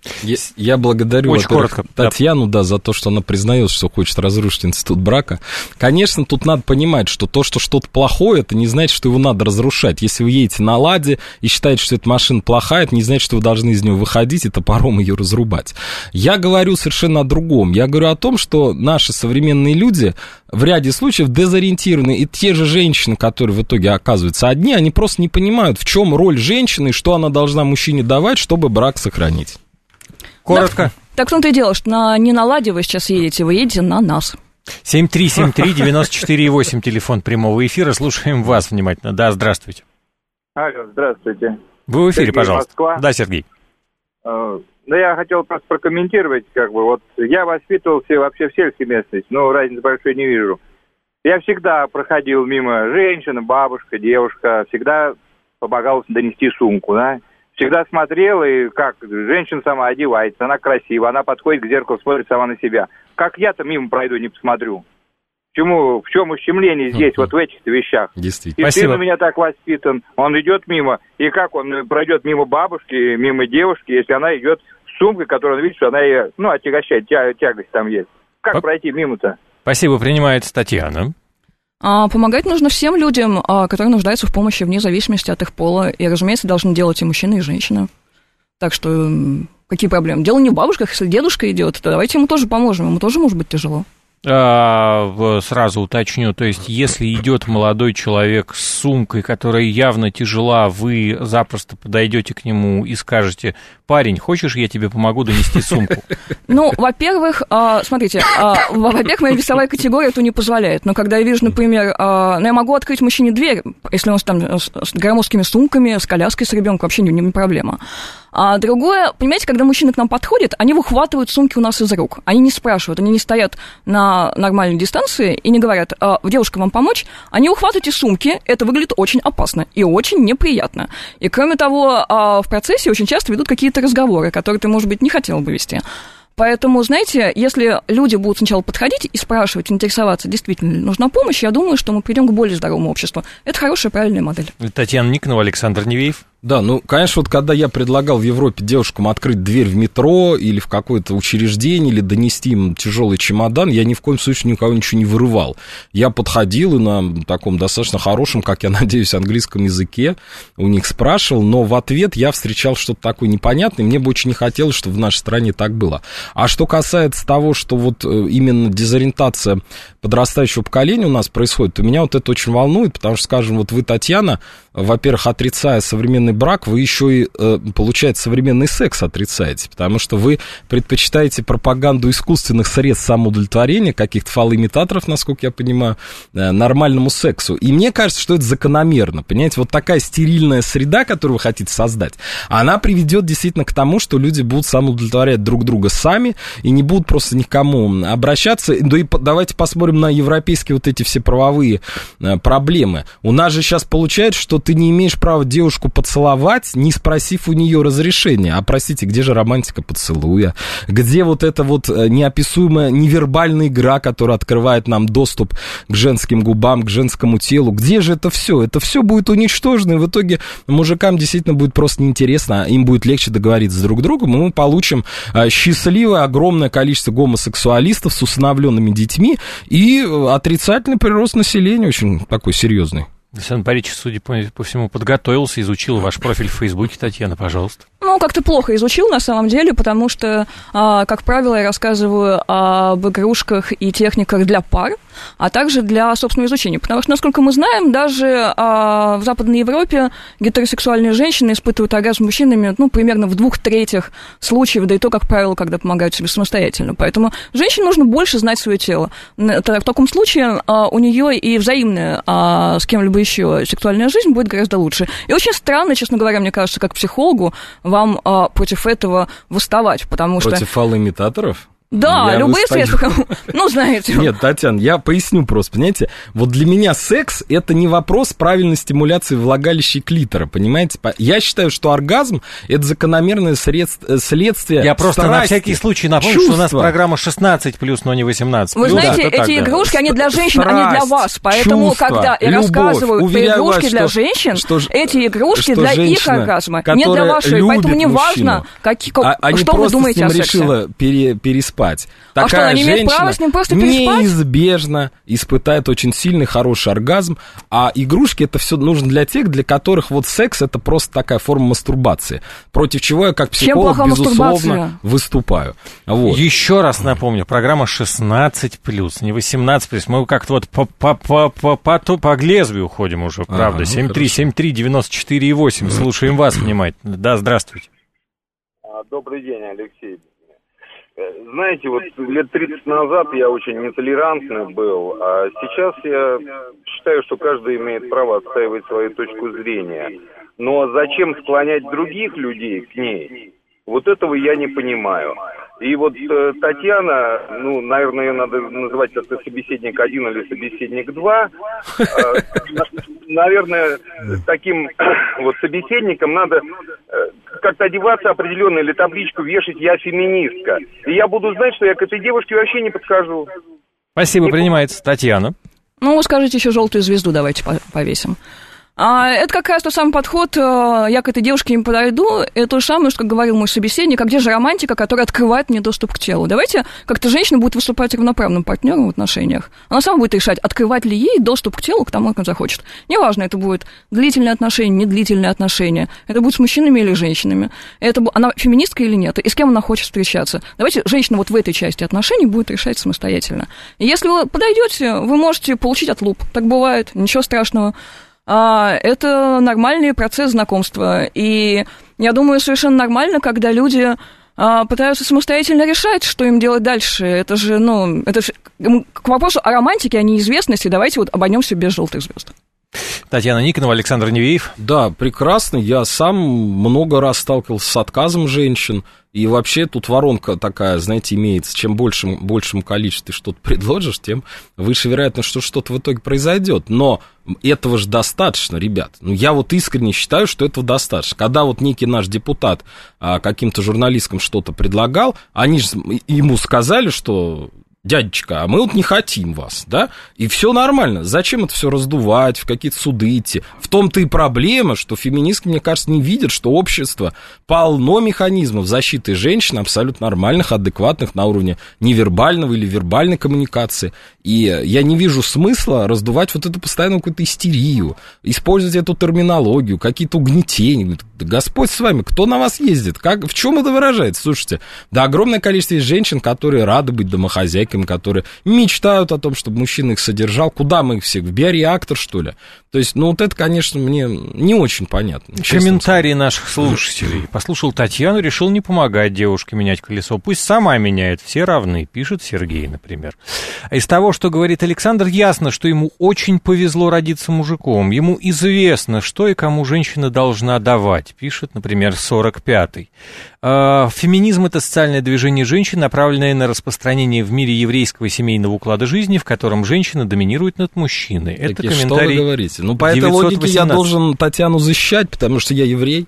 Я, я благодарю Очень коротко, Татьяну, да. да, за то, что она признает, что хочет разрушить институт брака. Конечно, тут надо понимать, что то, что что-то плохое, это не значит, что его надо разрушать. Если вы едете на «Ладе» и считаете, что эта машина плохая, это не значит, что вы должны из нее выходить и топором ее разрубать. Я говорю совершенно о другом. Я говорю о том, что наши современные люди в ряде случаев дезориентированы, и те же женщины, которые в итоге оказываются одни, они просто не понимают, в чем роль женщины и что она должна мужчине давать, чтобы брак сохранить. Коротко. Так, так в том-то и дело, что на, не на «Ладе» вы сейчас едете, вы едете на нас. семь три семь три девять четыре восемь, телефон прямого эфира. Слушаем вас внимательно. Да, здравствуйте. Алло, здравствуйте. Вы в эфире, Сергей, пожалуйста. Москва. Да, Сергей. Ну, я хотел просто прокомментировать, как бы, вот, я воспитывался вообще в сельской местности, но разницы большой не вижу. Я всегда проходил мимо женщины, бабушка, девушка, всегда помогал донести сумку, да. Всегда смотрел, и как женщина сама одевается, она красивая, она подходит к зеркалу, смотрит сама на себя. Как я-то мимо пройду, не посмотрю. Почему, в чем ущемление здесь, вот в этих вещах? Действительно. И сын Спасибо. у меня так воспитан, он идет мимо, и как он пройдет мимо бабушки, мимо девушки, если она идет с сумкой, которую он видит, что она ее, ну, отягощает, тя- тягость там есть. Как Оп. пройти мимо-то? Спасибо, принимается Татьяна. А, помогать нужно всем людям, а, которые нуждаются в помощи вне зависимости от их пола. И, разумеется, должны делать и мужчины, и женщины. Так что м, какие проблемы? Дело не в бабушках, если дедушка идет, то давайте ему тоже поможем, ему тоже может быть тяжело. А, сразу уточню, то есть если идет молодой человек с сумкой, которая явно тяжела, вы запросто подойдете к нему и скажете: парень, хочешь, я тебе помогу донести сумку? Ну, во-первых, а, смотрите, а, во-первых, моя весовая категория это не позволяет, но когда я вижу, например, а, ну, я могу открыть мужчине дверь, если он там с, с громоздкими сумками, с коляской, с ребенком, вообще не, не проблема. А другое, понимаете, когда мужчины к нам подходят, они выхватывают сумки у нас из рук. Они не спрашивают, они не стоят на нормальной дистанции и не говорят: а, девушка, вам помочь? Они ухватывают эти сумки, это выглядит очень опасно и очень неприятно. И кроме того, а, в процессе очень часто ведут какие-то разговоры, которые ты, может быть, не хотел бы вести. Поэтому, знаете, если люди будут сначала подходить и спрашивать, интересоваться, действительно ли нужна помощь, я думаю, что мы придем к более здоровому обществу. Это хорошая, правильная модель. Татьяна Никонова, Александр Невеев. Да, ну, конечно, вот когда я предлагал в Европе девушкам открыть дверь в метро или в какое-то учреждение, или донести им тяжелый чемодан, я ни в коем случае никого ничего не вырывал. Я подходил и на таком достаточно хорошем, как я надеюсь, английском языке у них спрашивал, но в ответ я встречал что-то такое непонятное, мне бы очень не хотелось, чтобы в нашей стране так было. А что касается того, что вот именно дезориентация подрастающего поколения у нас происходит, то меня вот это очень волнует, потому что, скажем, вот вы, Татьяна, во-первых, отрицая современный брак, вы еще и, э, получается, современный секс отрицаете, потому что вы предпочитаете пропаганду искусственных средств самоудовлетворения, каких-то фалоимитаторов, насколько я понимаю, э, нормальному сексу. И мне кажется, что это закономерно, понимаете, вот такая стерильная среда, которую вы хотите создать, она приведет действительно к тому, что люди будут самоудовлетворять друг друга сами и не будут просто никому обращаться. Да и давайте посмотрим на европейские вот эти все правовые э, проблемы. У нас же сейчас получается, что ты не имеешь права девушку поцеловать, не спросив у нее разрешения. А, простите, где же романтика поцелуя? Где вот эта вот неописуемая невербальная игра, которая открывает нам доступ к женским губам, к женскому телу? Где же это все? Это все будет уничтожено, и в итоге мужикам действительно будет просто неинтересно, им будет легче договориться друг с другом, и мы получим счастливое огромное количество гомосексуалистов с усыновленными детьми и отрицательный прирост населения, очень такой серьезный. Александр Борисович, судя по, по всему, подготовился, изучил ваш профиль в Фейсбуке. Татьяна, пожалуйста. Ну, как-то плохо изучил, на самом деле, потому что, а, как правило, я рассказываю об игрушках и техниках для пар, а также для собственного изучения. Потому что, насколько мы знаем, даже а, в Западной Европе гетеросексуальные женщины испытывают оргазм мужчинами, ну, примерно в двух третьих случаев, да и то, как правило, когда помогают себе самостоятельно. Поэтому женщине нужно больше знать свое тело. В таком случае а, у нее и взаимная а, с кем-либо еще сексуальная жизнь будет гораздо лучше. И очень странно, честно говоря, мне кажется, как психологу, вам а, против этого восставать, потому против что... Против фалоимитаторов? Да, я любые выстаю. средства, ну, знаете. Нет, Татьяна, я поясню просто, понимаете, вот для меня секс — это не вопрос правильной стимуляции влагалища и клитора, понимаете? Я считаю, что оргазм — это закономерное средство, следствие Я просто страсти, на всякий случай напомню, чувства. что у нас программа шестнадцать плюс, но не восемнадцать плюс. Вы знаете, да, эти так, игрушки, да. они для женщин, они для Страсть, вас. Поэтому, чувства, когда я любовь. рассказываю про Уверяю игрушки вас, для что, женщин, что, эти игрушки что для женщина, их оргазма, не для которая вашей. Поэтому не любит важно, какие, а, а что вы думаете с ним о сексе. решила пере, переспать. А Такая что, она не имеет женщина права с ним просто переспать? неизбежно испытает очень сильный, хороший оргазм, а игрушки — это все нужно для тех, для которых вот секс — это просто такая форма мастурбации, против чего я как психолог, безусловно, выступаю. Вот. Еще раз напомню, программа шестнадцать плюс, не восемнадцать плюс. Мы как-то вот по, по, по, по, по, по лезвию уходим уже, правда. Ага, семь три семь три девяносто четыре восемь. Слушаем вас внимательно. Да, здравствуйте. Добрый день, Алексей. Знаете, вот лет тридцать назад я очень нетолерантный был, а сейчас я считаю, что каждый имеет право отстаивать свою точку зрения. Но зачем склонять других людей к ней? Вот этого я не понимаю. И вот э, Татьяна, ну, наверное, ее надо называть как-то собеседник один или собеседник два. Э, наверное, таким вот собеседником надо э, как-то одеваться определенно или табличку вешать «Я феминистка». И я буду знать, что я к этой девушке вообще не подхожу. Спасибо, принимается. Татьяна. Ну, вы скажите, еще желтую звезду давайте повесим. А, это как раз тот самый подход, я к этой девушке не подойду, это то же самое, что, как говорил мой собеседник, а где же романтика, которая открывает мне доступ к телу? Давайте как-то женщина будет выступать равноправным партнером в отношениях. Она сама будет решать, открывать ли ей доступ к телу, к тому, как она захочет. Неважно, это будет длительные отношения, недлительные отношения, это будет с мужчинами или женщинами, это, она феминистка или нет, и с кем она хочет встречаться. Давайте женщина вот в этой части отношений будет решать самостоятельно. И если вы подойдете, вы можете получить отлуп. Так бывает, ничего страшного. Это нормальный процесс знакомства, и я думаю, совершенно нормально, когда люди пытаются самостоятельно решать, что им делать дальше. Это же, ну, это же к вопросу о романтике, о неизвестности, давайте вот обойдемся без желтых звезд. Татьяна Никонова, Александр Невеев. Да, прекрасно. Я сам много раз сталкивался с отказом женщин. И вообще тут воронка такая, знаете, имеется. Чем большим, большим количеством ты что-то предложишь, тем выше вероятность, что что-то в итоге произойдет. Но этого же достаточно, ребят. Ну, я вот искренне считаю, что этого достаточно. Когда вот некий наш депутат а, каким-то журналисткам что-то предлагал, они же ему сказали, что... Дядечка, а мы вот не хотим вас, да? И все нормально. Зачем это все раздувать, в какие-то суды идти? В том-то и проблема, что феминистки, мне кажется, не видят, что общество полно механизмов защиты женщин абсолютно нормальных, адекватных на уровне невербального или вербальной коммуникации. И я не вижу смысла раздувать вот эту постоянную какую-то истерию, использовать эту терминологию, какие-то угнетения. Да Господь с вами, кто на вас ездит? Как, в чем это выражается? Слушайте, да огромное количество есть женщин, которые рады быть домохозяйками, которые мечтают о том, чтобы мужчина их содержал. Куда мы их всех? В биореактор, что ли? То есть, ну, вот это, конечно, мне не очень понятно. Комментарии наших слушателей. Послушал Татьяну, решил не помогать девушке менять колесо. Пусть сама меняет, все равны, пишет Сергей, например. Из того, что говорит Александр, ясно, что ему очень повезло родиться мужиком. Ему известно, что и кому женщина должна давать, пишет, например, сорок пятый. Феминизм — это социальное движение женщин, направленное на распространение в мире еврейского семейного уклада жизни, в котором женщина доминирует над мужчиной. Это Таки, комментарий. Что вы говорите? Ну, по этой логике я должен Татьяну защищать, потому что я еврей.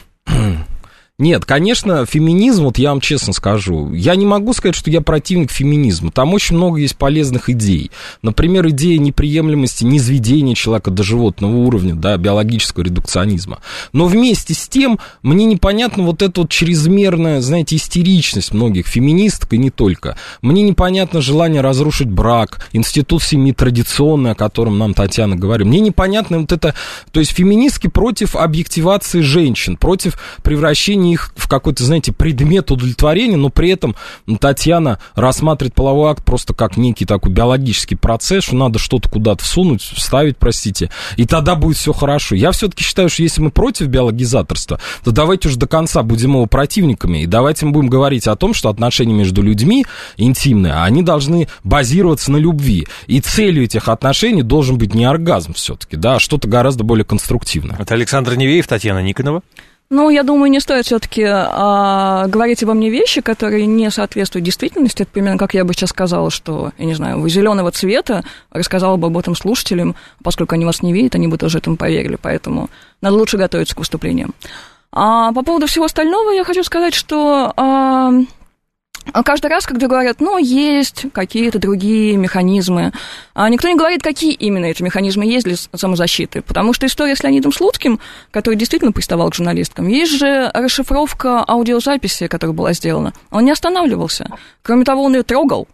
Нет, конечно, феминизм, вот я вам честно скажу, я не могу сказать, что я противник феминизма. Там очень много есть полезных идей. Например, идея неприемлемости низведения человека до животного уровня, да, биологического редукционизма. Но вместе с тем, мне непонятна вот эта вот чрезмерная, знаете, истеричность многих феминисток и не только. Мне непонятно желание разрушить брак, институт семьи традиционный, о котором нам Татьяна говорит. Мне непонятно вот это, то есть феминистки против объективации женщин, против превращения их в какой-то, знаете, предмет удовлетворения, но при этом Татьяна рассматривает половой акт просто как некий такой биологический процесс, что надо что-то куда-то всунуть, вставить, простите, и тогда будет все хорошо. Я все-таки считаю, что если мы против биологизаторства, то давайте уже до конца будем его противниками, и давайте мы будем говорить о том, что отношения между людьми интимные, они должны базироваться на любви, и целью этих отношений должен быть не оргазм все-таки, да, а что-то гораздо более конструктивное. Это Александр Невеев, Татьяна Никонова. Ну, я думаю, не стоит все-таки а, говорить обо мне вещи, которые не соответствуют действительности. Это примерно как я бы сейчас сказала, что, я не знаю, вы зеленого цвета, рассказала бы об этом слушателям, поскольку они вас не видят, они бы тоже этому поверили, поэтому надо лучше готовиться к выступлениям. А по поводу всего остального я хочу сказать, что... А, каждый раз, когда говорят, ну, есть какие-то другие механизмы, а никто не говорит, какие именно эти механизмы есть для самозащиты. Потому что история с Леонидом Слуцким, который действительно приставал к журналисткам, есть же расшифровка аудиозаписи, которая была сделана. Он не останавливался. Кроме того, он ее трогал.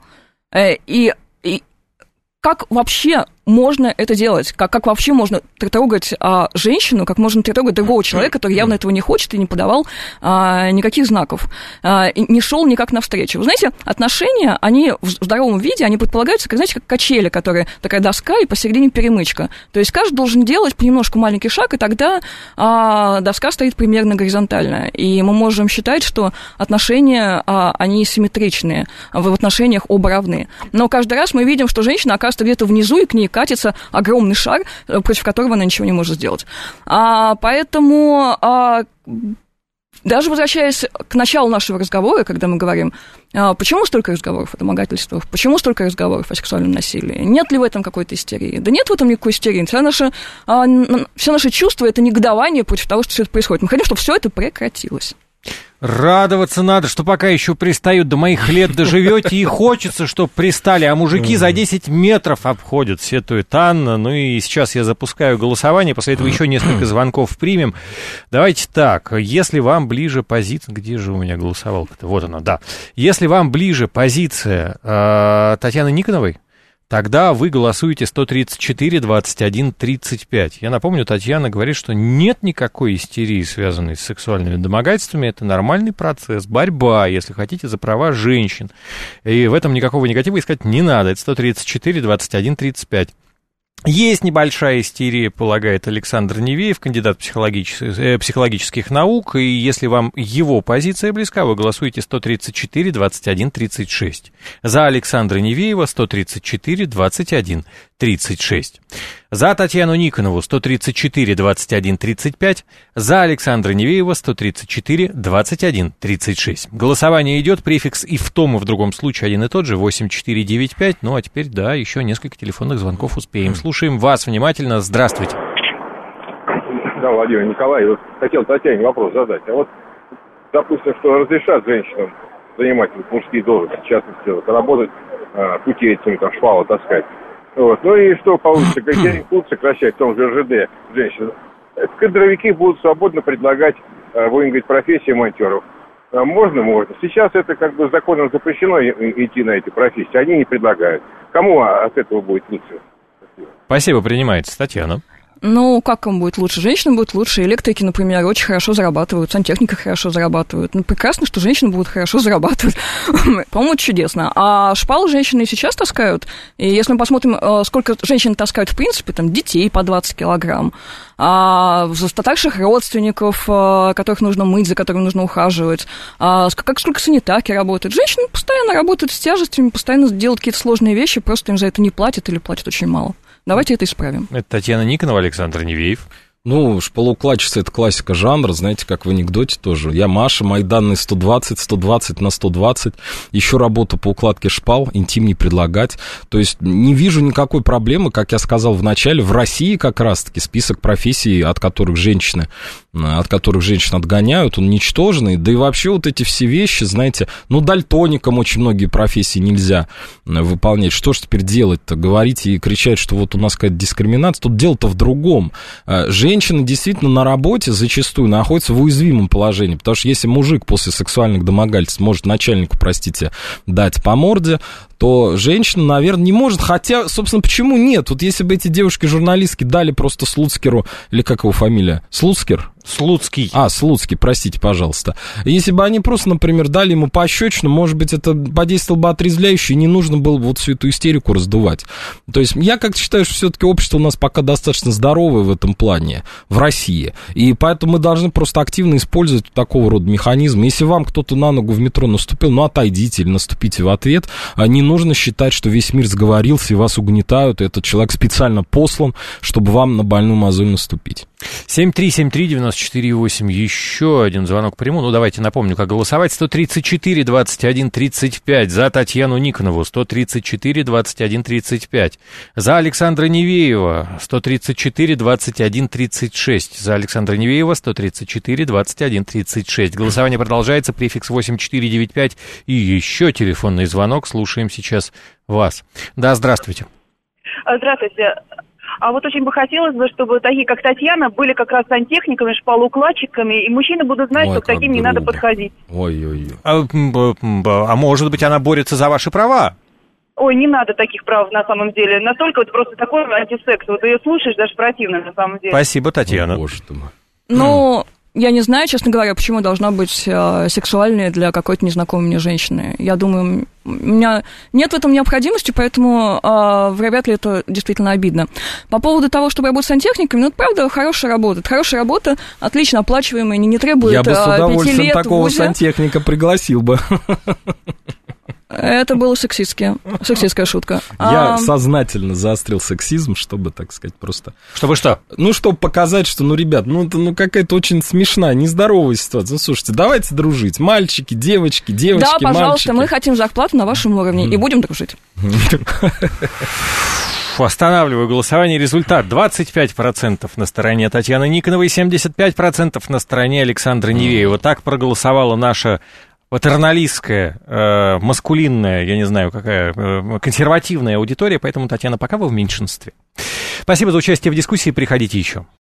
И, и как вообще можно это делать? Как, как вообще можно трогать а, женщину, как можно трогать другого человека, который явно этого не хочет и не подавал а, никаких знаков, а, не шел никак навстречу? Вы знаете, отношения, они в здоровом виде, они предполагаются, как, знаете, как качели, которые такая доска и посередине перемычка. То есть каждый должен делать понемножку маленький шаг, и тогда а, доска стоит примерно горизонтально. И мы можем считать, что отношения, а, они симметричные, в отношениях оба равны. Но каждый раз мы видим, что женщина оказывается где-то внизу, и к ней катится огромный шар, против которого она ничего не может сделать. А, поэтому, а, даже возвращаясь к началу нашего разговора, когда мы говорим, а, почему столько разговоров о домогательствах, почему столько разговоров о сексуальном насилии, нет ли в этом какой-то истерии? Да нет в этом никакой истерии. Все наши, а, все наши чувства – это негодование против того, что все это происходит. Мы хотим, чтобы все это прекратилось. Радоваться надо, что пока еще пристают, до моих лет доживете, и хочется, чтобы пристали, а мужики за десять метров обходят, сетует Анна. Ну и сейчас я запускаю голосование, после этого еще несколько звонков примем. Давайте так, если вам ближе позиция... Где же у меня голосовалка-то? Вот она, да. Если вам ближе позиция э, Татьяны Никоновой, тогда вы голосуете сто тридцать четыре двадцать один тридцать пять. Я напомню, Татьяна говорит, что нет никакой истерии, связанной с сексуальными домогательствами. Это нормальный процесс, борьба, если хотите, за права женщин. И в этом никакого негатива искать не надо. Это сто тридцать четыре двадцать один тридцать пять. Есть небольшая истерия, полагает Александр Невеев, кандидат психологических, э, психологических наук, и если вам его позиция близка, вы голосуете сто тридцать четыре двадцать один тридцать шесть. За Александра Невеева сто тридцать четыре двадцать один тридцать шесть. За Татьяну Никонову сто тридцать четыре двадцать один тридцать пять. За Александра Невеева сто тридцать четыре двадцать один тридцать шесть. Голосование идет, префикс и в том, и в другом случае один и тот же, восемь четыре девять пять. Ну, а теперь, да, еще несколько телефонных звонков успеем. Слушаем вас внимательно. Здравствуйте. Да, Владимир Николаевич, хотел Татьяне вопрос задать. А вот, допустим, что разрешат женщинам занимать мужские должности, в частности, вот, работать а, путейцами, там, шпалы таскать. Вот. Ну и что получится? Какие будут сокращать в том же РЖД женщин? Кадровики будут свободно предлагать, будем говорить, профессии монтёров. Можно, можно. Сейчас это как бы законом запрещено идти на эти профессии. Они не предлагают. Кому от этого будет лучше? Спасибо, принимается. Татьяна. Ну, как им будет лучше? Женщинам будет лучше. Электрики, например, очень хорошо зарабатывают. Сантехника хорошо зарабатывают. Ну, прекрасно, что женщины будут хорошо зарабатывать. По-моему, это чудесно. А шпалы женщины сейчас таскают. И если мы посмотрим, сколько женщин таскают, в принципе, там, детей по двадцать килограмм, а старших родственников, которых нужно мыть, за которыми нужно ухаживать, а как сколько санитарки работают. Женщины постоянно работают с тяжестями, постоянно делают какие-то сложные вещи, просто им за это не платят или платят очень мало. Давайте это исправим. Это Татьяна Никонова, Александр Невеев. Ну, шпалоукладчица – это классика жанра, знаете, как в анекдоте тоже. Я Маша, мои данные сто двадцать, сто двадцать на сто двадцать. Еще работу по укладке шпал, интим не предлагать. То есть не вижу никакой проблемы, как я сказал в начале. В России как раз-таки список профессий, от которых женщины, от которых женщин отгоняют, он ничтожный. Да и вообще вот эти все вещи, знаете, ну, дальтоникам очень многие профессии нельзя выполнять. Что ж теперь делать-то? Говорить и кричать, что вот у нас какая-то дискриминация. Тут дело-то в другом. Женщина действительно на работе зачастую находится в уязвимом положении, потому что если мужик после сексуальных домогательств может начальнику, простите, дать по морде, то женщина, наверное, не может, хотя, собственно, почему нет? Вот если бы эти девушки-журналистки дали просто Слуцкеру, или как его фамилия? Слуцкер? Слуцкий. А, Слуцкий, простите, пожалуйста. Если бы они просто, например, дали ему пощечину, может быть, это подействовало бы отрезвляюще, и не нужно было бы вот всю эту истерику раздувать. То есть я как-то считаю, что все-таки общество у нас пока достаточно здоровое в этом плане, в России. И поэтому мы должны просто активно использовать такого рода механизмы. Если вам кто-то на ногу в метро наступил, ну, отойдите или наступите в ответ. Не нужно считать, что весь мир сговорился и вас угнетают, и этот человек специально послан, чтобы вам на больную мозоль наступить. семь три семь три девять четыре восемь. Еще один звонок приму. Ну, давайте напомню, как голосовать. сто тридцать четыре двадцать один тридцать пять. За Татьяну Никонову. сто тридцать четыре двадцать один тридцать пять. За Александра Невеева. сто тридцать четыре двадцать один тридцать шесть. За Александра Невеева. сто тридцать четыре двадцать один тридцать шесть. Голосование продолжается. Префикс восемь четыре девять пять. И еще телефонный звонок. Слушаем сейчас вас. Да, здравствуйте. Здравствуйте. А вот очень бы хотелось бы, чтобы такие, как Татьяна, были как раз сантехниками, шпалоукладчиками, и мужчины будут знать, Ой, что к таким не надо подходить. Ой-ой-ой. А, а может быть, она борется за ваши права? Ой, не надо таких прав на самом деле. Настолько вот просто такой антисекс. Вот ее слушаешь, даже противно на самом деле. Спасибо, Татьяна. Ой, боже ты мой. Ну, я не знаю, честно говоря, почему должна быть э, сексуальной для какой-то незнакомой мне женщины. Я думаю, у меня нет в этом необходимости, поэтому э, вряд ли это действительно обидно. По поводу того, чтобы работать сантехниками, ну, это правда хорошая работа. Это хорошая работа, отлично оплачиваемая, не, не требует Я бы с э, пяти удовольствием лет такого в ВУЗе. сантехника пригласил бы. Это была сексистская, сексистская шутка. Я А, сознательно заострил сексизм, чтобы, так сказать, просто... Чтобы что? Ну, чтобы показать, что, ну, ребят, ну, это ну, какая-то очень смешная, нездоровая ситуация. Ну, слушайте, давайте дружить. Мальчики, девочки, девочки, Да, пожалуйста, мальчики. мы хотим зарплату на вашем уровне и будем дружить. Останавливаю голосование. Результат двадцать пять процентов на стороне Татьяны Никоновой, семьдесят пять процентов на стороне Александра Невеева. Так проголосовала наша патерналистская, э, маскулинная, я не знаю, какая, э, консервативная аудитория, поэтому, Татьяна, пока вы в меньшинстве. Спасибо за участие в дискуссии, приходите еще.